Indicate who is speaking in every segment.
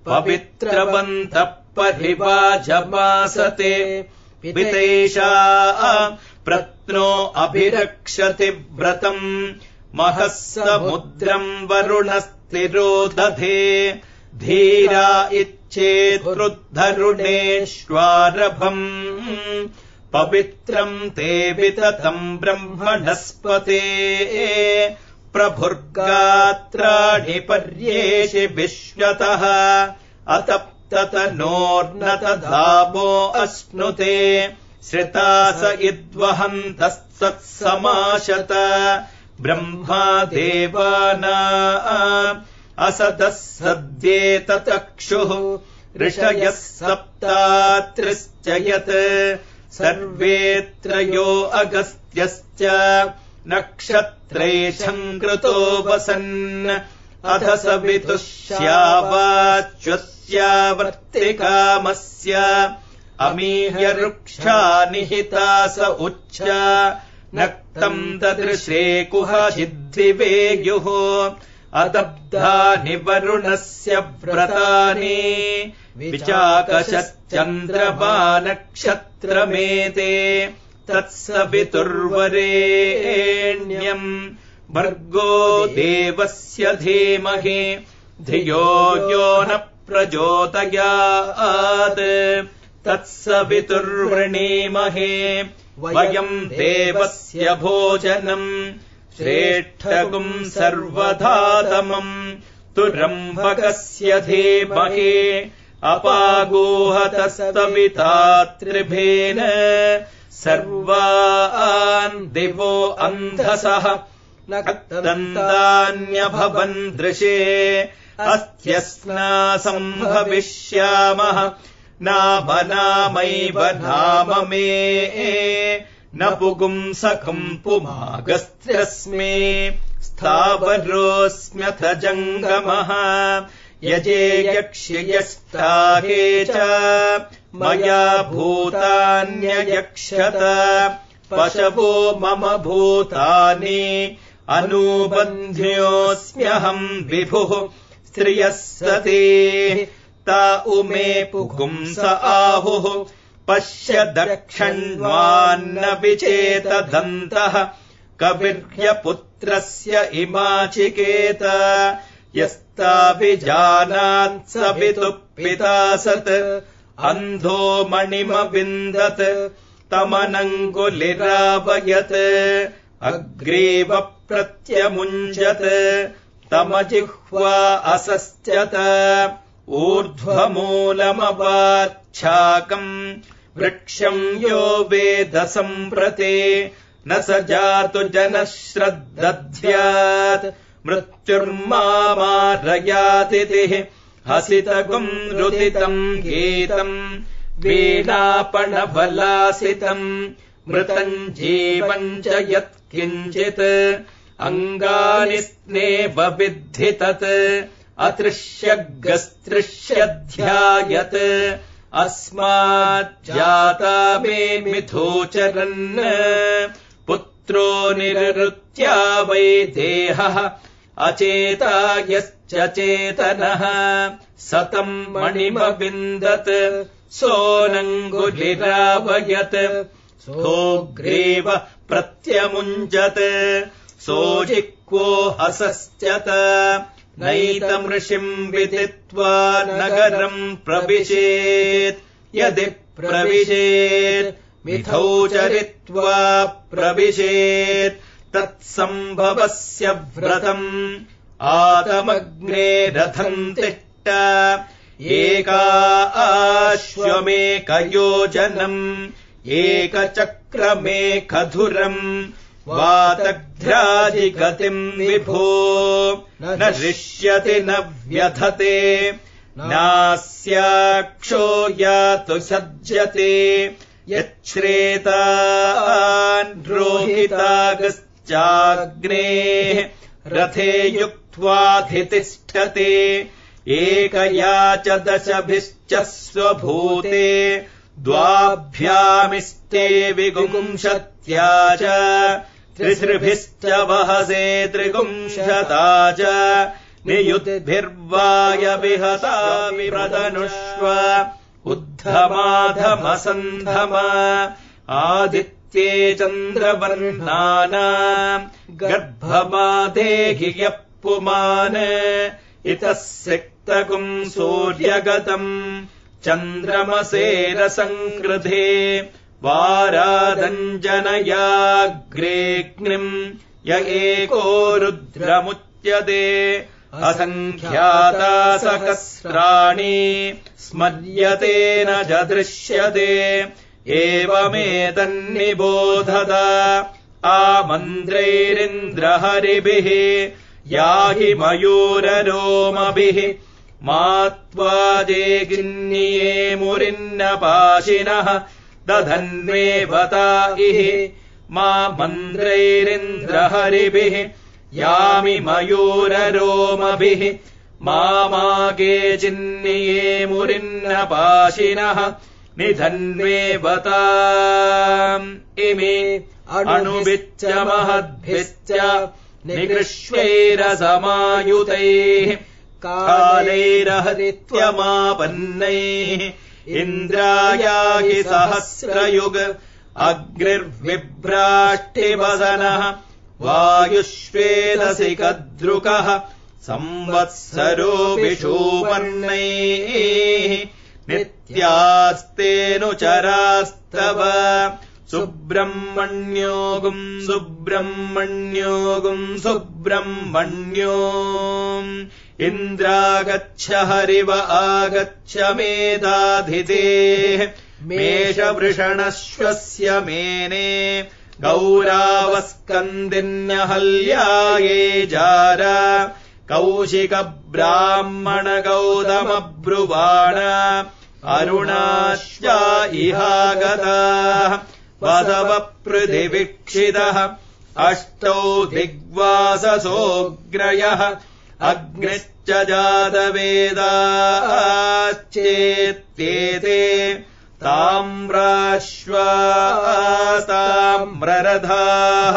Speaker 1: पवित्रवन्तः परिवाजमासते पितैषा प्रत्नो अभिरक्षति व्रतम् महः समुद्रम् वरुणस्तिरोदधे धीरा इच्छेत्रुद्धरुणेष्वारभम् पवित्रम् ते विततम् ब्रह्मणस्पते प्रभुर्गात्राणि पर्येषि विश्वतः अतप्ततनोर्नतधावो अश्नुते श्रितास इद्वहन्तस्तत्समाशत ब्रह्मा देवाना असदः सद्येतचक्षुः ऋषयः सप्तात्रिश्च यत् सर्वे त्रयो अगस्त्यश्च नक्षत्रे सङ्कृतो वसन् अथ सवितुष्यावाच्युस्यावर्तिकामस्य अमीह्य रुक्षा निहिता स उच्च नक्तम् ददृशे कुहचिद्दिवेयुः अदब्धानि वरुणस्य व्रतानि विचाकशच्चन्द्रमा नक्षत्रमेते तत्सवितुर्वरेण्यम् भर्गो देवस्य धीमहि धियो यो न प्रचोदयात् तत्सवितुर्वृणीमहे वयम् देवस्य भोजनम् श्रेष्ठगुम् सर्वधातमम् तुरम्भकस्य धीमहि अपागोहतस्तविता त्रिभेन सर्वान् दिवो अन्धसः नक्तन्तान्यभवन् दृशे अस्त्यस्नासम्भविष्यामः नाम नामैव नाम मे न पुगुंसकम् पुमागस्त्यस्मे स्थावरोऽस्म्यथ जङ्गमः यजे यक्ष्ययष्टाहे च मया भूतान्ययक्षत पशवो मम भूतानि अनुबन्ध्योऽस्म्यहम् विभुः स्त्रियः सते ता उमे पुगुंस आहुः पश्य दक्षण्वान्न विचेतदन्तः कविर्यपुत्रस्य इमाचिकेत यस्ताभिजानात् सवितुः पिता सत् अन्धो मणिमविन्दत् तमनङ्गुलिरावयत् अग्रीव प्रत्यमुञ्जत् तमजिह्वा असस्त्यत ऊर्ध्वमूलमवाच्छाकम् वृक्षम् यो वेद सम्प्रते न स जातु जनः श्रद्दध्यात् मृत्युर्मामारयातिथिः हसितगुम् रुदितम् गीतम् वीणापणफलासितम् मृतम् जीवम् च यत्किञ्चित् अङ्गानि स्नेव विद्धि तत् अतृष्यगस्तृष्यध्यायत् अस्माज्जाता मे मिथोचरन् पुत्रो निरृत्या वै देहः अचेता यश्च चेतनः सतम् मणिमविन्दत् सोऽनङ्गुलिरावयत् सोऽग्रीव प्रत्यमुञ्जत् सोऽजिह्वो हसस्त्यत नैतमृषिम् विदित्वा नगरम् प्रविशेत् यदि प्रविशेत् मिथौ चरित्वा प्रविशेत् तत्सम्भवस्य व्रतम् आतमग्ने रथम् तिष्ठ एकाश्वमेकयोजनम् एकचक्रमेकधुरम् वातघ्राजिगतिम् विभो न हृष्यति न व्यधते नास्याक्षो यातु सज्जते यच्छ्रेतान् रोहितागश्चाग्नेः रथे युक्त्वाधितिष्ठते एकया च दशभिश्च स्वभूते द्वाभ्यामिष्टे विगुंशत्या च त्रिसृभिश्च वहसे त्रिगुंशता च नियुद्भिर्वाय विहता विप्रदनुष्व उद्धमाधमसन्धम आदित्ये चन्द्रवर्णानाम् गर्भमादेहि यः पुमान् इतः सिक्तकुम् सूर्यगतम् चन्द्रमसेरसङ्कृधे वारादञ्जनयाग्रेऽग्निम् य एको रुद्रमुच्यते असङ्ख्याता सहस्राणि स्मर्यते न च दृश्यते एवमेतन्निबोधत आमन्त्रैरिन्द्रहरिभिः याहि मयूररोमभिः मा त्वाजेगिन्निये मुरिन्नपाशिनः दधन्वेवता इह मा मन्त्रैरिन्द्रहरिभिः यामि मयूररोमभिः माके चिन्निये मुरिन्नपाशिनः निधन्वेवता इमे अणुभिश्च महद्भिश्च निकृष्वैरसमायुतैः कालैरहरित्वमापन्नैः इन्द्रायाहि सहस्रयुग अग्निर्विभ्राष्टिवसनः वायुष्वेदसि कद्रुकः संवत्सरो विषूपर्णैः नित्यास्तेऽनुचरास्तव सुब्रह्मण्योऽगुम् सुब्रह्मण्योऽगुम् सुब्रह्मण्यो इन्द्रागच्छ हरिव आगच्छ मेधाधितेः मेषवृषणश्वस्य मेने गौरावस्कन्दिन्यहल्याये जार कौशिकब्राह्मणगौतमब्रुवाण अरुणाश्वा इहागताः वसवपृथिवीक्षितः अष्टौ दिग्वाससोऽग्रयः अग्निश्च जातवेदाश्चेत्येते ताम्राश्वास्ताम्ररथाः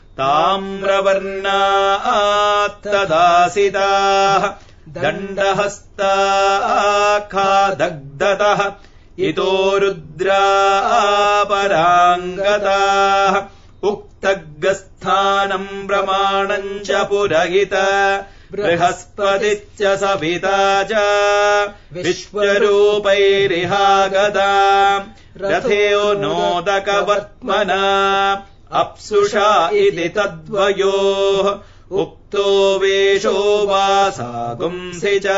Speaker 1: ताम्रवर्णात्तदासिताः दण्डहस्ताखादग्धतः इतो रुद्रापराङ्गताः उक्तगस्थानम् प्रमाणम् च पुरहित बृहस्पतिश्च सविता च विश्वरूपैरिहागता रथेयो नोदकवर्त्मना अप्सुषा इति तद्वयोः उक्तो वेषो वासागुंसि च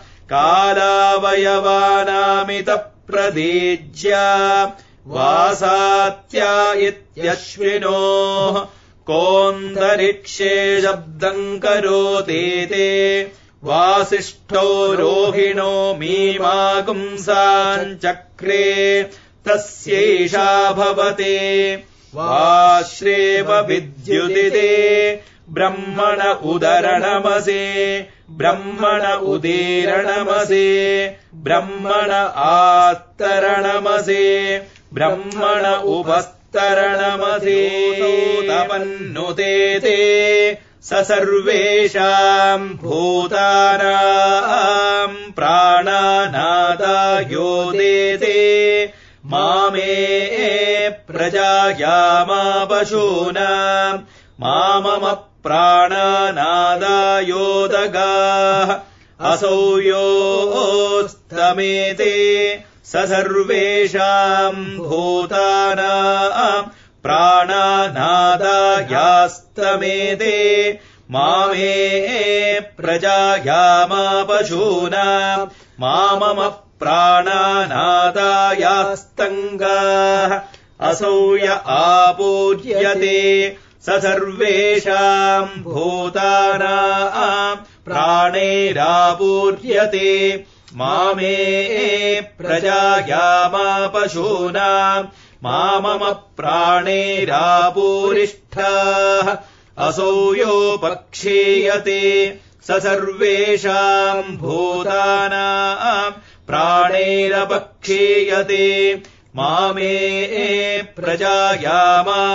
Speaker 1: कालावयवानामितः प्रदीज्य वासात्या इत्यश्विनोः कोऽन्तरिक्षे शब्दम् करोतीते वासिष्ठो रोहिणो मीमागुंसाञ्चक्रे तस्यैषा भवते वाश्रेव विद्युदिते ब्रह्मण उदरणमसे ब्रह्मण उदीरणमसे ब्रह्मण आत्तरणमसे ब्रह्मण उपस्तरणमसे तपन्नुते ते स सर्वेषाम् भूतानाम् प्राणानादायो देते मामे प्रजायामापशूनाम् मामम प्राणानादायोदगाः असौ योस्तमेते स सर्वेषाम् भूतानाम् प्राणानादायास्तमेते मामे प्रजायामापशूनाम् मामम प्राणानादायास्तङ्गाः असौ य आपूर्यते स सर्वेषाम् भूतानाम् प्राणैरापूर्यते मामे प्रजायामापशूनाम् मामम प्राणैरापूरिष्ठाः असौ योपक्षीयते स सर्वेषाम् भूतानाम् प्राणैरपक्षीयते मामे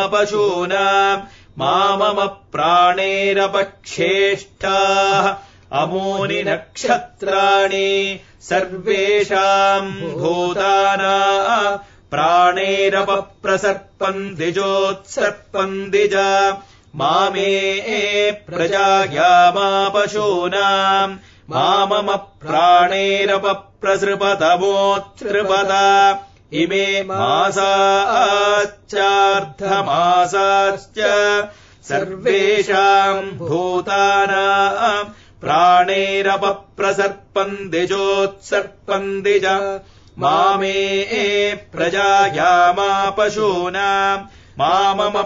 Speaker 1: प्रजायामापशूनाम् मामम प्राणैरपक्षेष्ठाः अमूनि नक्षत्राणि सर्वेषाम् भूतानाम् प्राणैरपप्रसर्पन्ति चोत्सर्पन्ति च मामे प्रजाया पशूनाम् मामम प्राणैरपप्रसृपतमोत्सृपत इमे मासाश्चार्धमासाश्च सर्वेषाम् भूतानाम् प्राणैरपप्रसर्पन्ति चोत्सर्पन्ति च मामे प्रजाया पशूनाम् मामम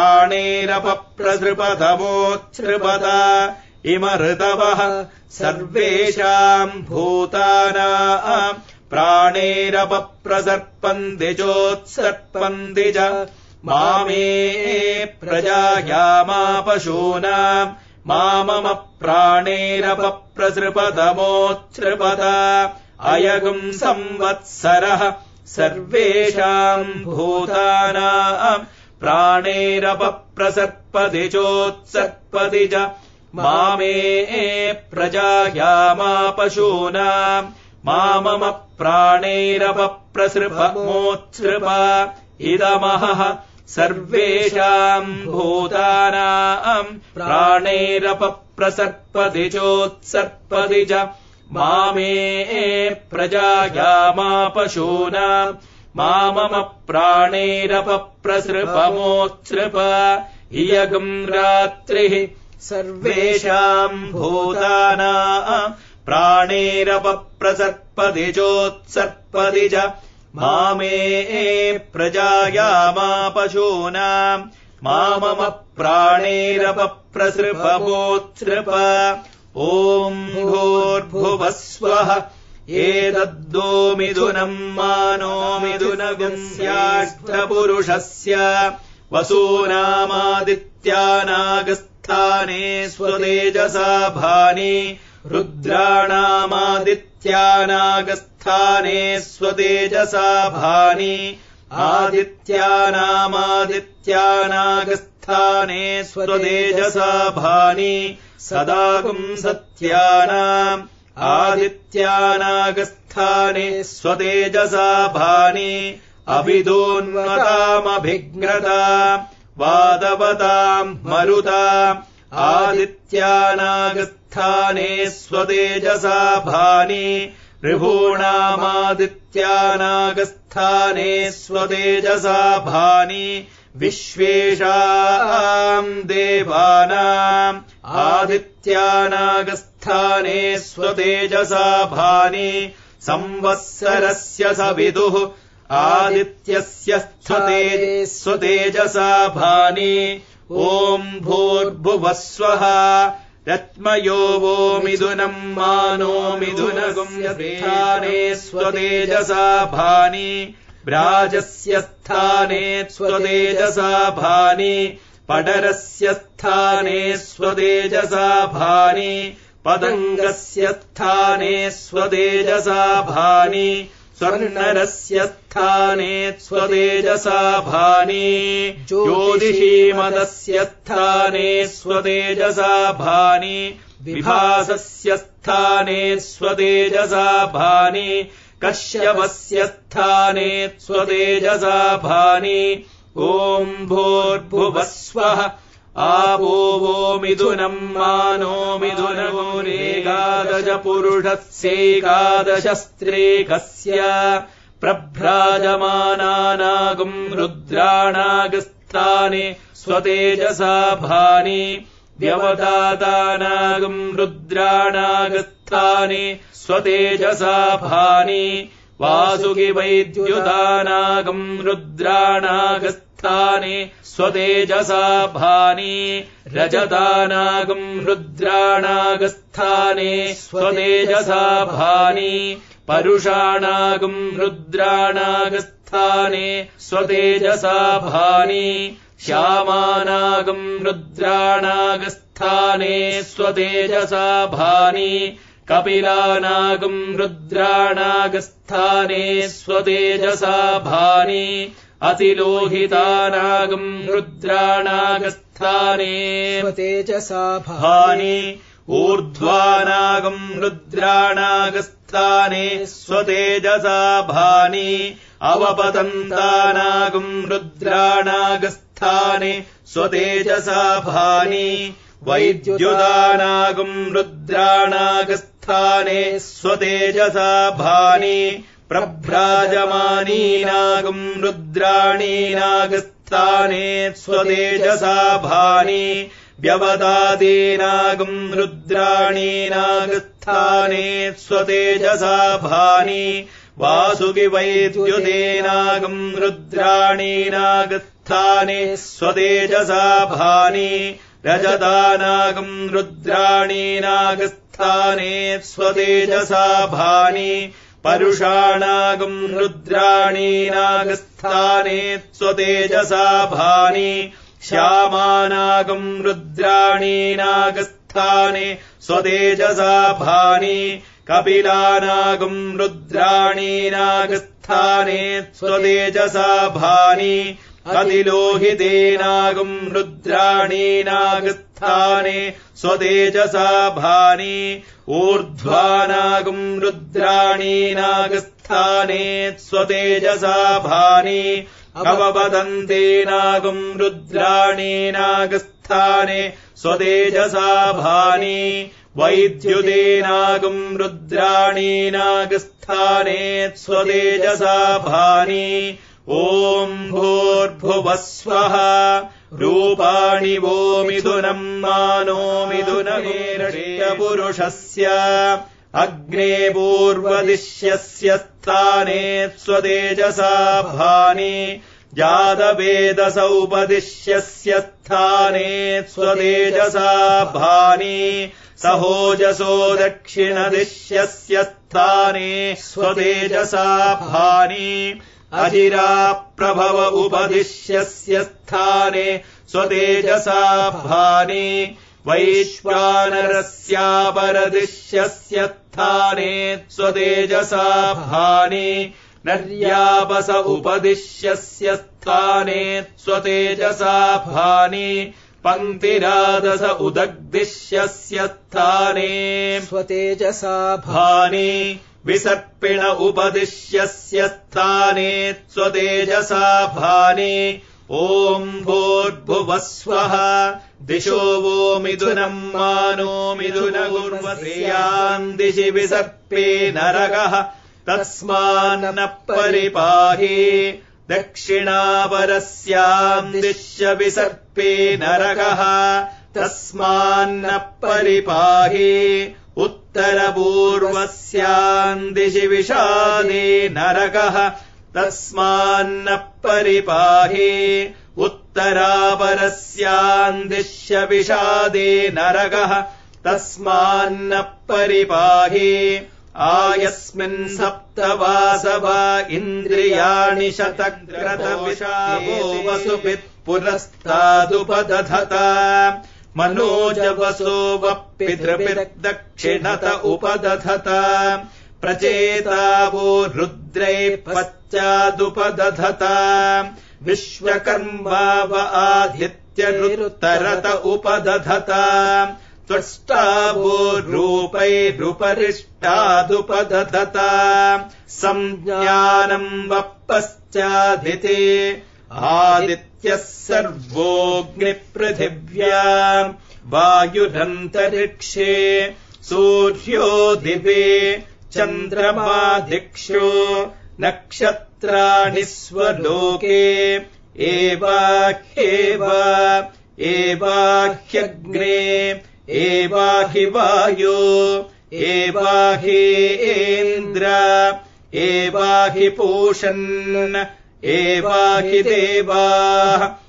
Speaker 1: प्राणैरपप्रसृपतमोत्सृपत इम ऋतवः सर्वेषाम् भूतानाम् प्राणैरपप्रसर्पन्ति चोत्सर्पन्ति च मामे प्रजाया पशूनाम् मामम प्राणैरपप्रसृपतमोत्सृपत अयगुम् संवत्सरः सर्वेषाम् भूतानाम् प्राणैरपप्रसर्पति चोत्सर्पति च मामे प्रजाया पशूनाम् मामम प्राणैरपप्रसृपमोत्सृप इदमहः सर्वेषाम् भूतानाम् प्राणैरपप्रसर्पति चोत्सर्पति च मामे प्रजाया पशूनाम् मामम प्राणैरपप्रसृपमोत्सृप इयगुम् रात्रिः सर्वेषाम् भूतानाम् प्राणैरपप्रसर्पति चोत्सर्पति च मामे प्रजाया पशूनाम् मामम प्राणैरपप्रसृपमोत्सृप ॐ भूर्भुवः स्वः एतद्दोमिथुनम् मानो मिथुनगुंस्याष्टपुरुषस्य वसूनामादित्यानागस्थाने स्वतेजसा भानि रुद्राणामादित्यानागस्थाने स्वतेजसा भानि आदित्यानामादित्यानागस्थाने स्वतेजसा भानि सदागुम् सत्यानाम् आदित्यानागस्थाने स्वतेजसा भानि अभिदोन्वतामभिघ्नता वादवताम् मरुता आदित्यानागस्थाने स्वतेजसा भानि ऋभूणामादित्यानागस्थाने स्वतेजसा भानि विश्वेषाम् देवानाम् आदित्यानागस्थाने स्वतेजसा भानि संवत्सरस्य सविदुः आदित्यस्य स्थते स्वतेजसा भानि ॐ भूर्भुवः स्वः रत्मयो वो मिथुनम् मानो मिथुनगुंस्थाने स्वतेजसा भानि व्राजस्य स्थाने स्वतेजसा भानि पडरस्य स्थाने स्वतेजसा भानि पतङ्गस्य स्थाने स्वतेजसा भानि स्वर्णरस्य स्थाने स्वतेजसा भानि ज्योतिषीमतस्य स्थाने स्वतेजसा भानि विभासस्य स्थाने स्वतेजसा भानि कश्यपस्य स्थाने स्वतेजसा भानि ॐ भूर्भुवः स्वः आपो वो मिथुनम् मानो मिथुनगुरेकादश पुरुषस्यैकादशस्त्रेकस्य प्रभ्राजमानानागुम् रुद्राणागस्थाने स्वतेजसा भानि व्यवधातानागुम् रुद्राणागस्थाने स्वतेजसा भानि वासुकिवैद्युतानागम् रुद्राणागस्थाने स्वतेजसा भानि रजतानागम् रुद्राणागस्थाने स्वतेजसा भानि परुषाणागम् रुद्राणागस्थाने स्वतेजसा भानि श्यामानागम् रुद्राणागस्थाने स्वतेजसा भानि कपिलानागम् रुद्राणागस्थाने स्वतेजसा भानि अतिलोहितानागम् रुद्राणागस्थाने
Speaker 2: स्वतेजसा भानि
Speaker 1: ऊर्ध्वानागम् रुद्राणागस्थाने स्वतेजसा भानि अवपतन्तानागम् रुद्राणागस्थाने स्वतेजसा भानि वैद्युदानागम् रुद्राणागस्थाने स्वतेजसा भानि प्रभ्राजमानीनागम् रुद्राणीनागस्थाने स्वतेजसा भानि व्यवदादीनागम् रुद्राणीनागस्थाने स्वतेजसा भानि वासुकिवैद्युतेनागम् रुद्राणीनागस्थाने स्वतेजसा भानि रजदानागम् रुद्राणीनागस्थाने स्वतेजसा भानि परुषाणागम् रुद्राणीनागस्थाने स्वतेजसा भानि श्यामानागम् रुद्राणीनागस्थाने स्वतेजसा भानि कपिलानागम् रुद्राणीनागस्थाने स्वतेजसा भानि अतिलोहितेनागम् रुद्राणीनागस्थाने स्वतेजसा भानि ऊर्ध्वानागम् रुद्राणीनागस्थाने स्वतेजसा भानि अवपतन्तेनागम् रुद्राणीनागस्थाने स्वतेजसा भानि वैद्युतेनागम् रुद्राणीनागस्थाने स्वतेजसा भानि ॐ भूर्भुवस्वः रूपाणि वो मिथुनम् मानो मिथुनमेरष्टपुरुषस्य अग्ने पूर्वदिश्यस्य स्थाने स्वतेजसा भानि जातवेदसौ उपदिश्यस्य स्थाने स्वतेजसा भानि सहोजसो दक्षिणदिश्यस्य स्थाने स्वतेजसा भानि अजिराप्रभव उपदिश्यस्य स्थाने स्वतेजसा भानि वैश्वानरस्यापरदिश्यस्य स्थाने स्वतेजसा भानि नर्यापस उपदिश्यस्य स्थाने स्वतेजसा भानि पङ्क्तिरादस उदग्दिश्यस्य स्थाने स्वतेजसा भानि विसर्पिण उपदिश्यस्य स्थाने स्वतेजसा भानि ॐ भूर्भुवस्वः दिशो वो मिथुनम् मानो मिथुनगुर्वश्रियाम् दिशि विसर्पे नरकः तस्मान्न परिपाहि दक्षिणापरस्याम् दिश्य विसर्पे नरकः तस्मान्न परिपाहि उत्तरपूर्वस्याम् दिशि विषादे नरकः तस्मान्न परिपाहि उत्तरापरस्याम् दिश्य विषादे नरकः तस्मान्न परिपाहि आयस्मिन् सप्तवासवा इन्द्रियाणि शतक्रतविषावो वसुभिः पुरस्तादुपदधता मनोजवसो वपितृभिर्दक्षिणत उपदधता प्रचेतावो रुद्रैः पश्चादुपदधता विश्वकर्माव आदित्यरुत्तरत उपदधता त्वष्टावो रूपैरुपरिष्टादुपदधता संज्ञानम् वपश्चादिते आदित्यः सर्वोऽग्निपृथिव्याम् वायुरन्तरिक्षे सूर्यो दिवे चन्द्रमादिक्षो नक्षत्राणि स्वलोके एवाह्यग्ने एवाहि वायो एवाहि इन्द्र एवाहि पूषन् एवाहि देवाः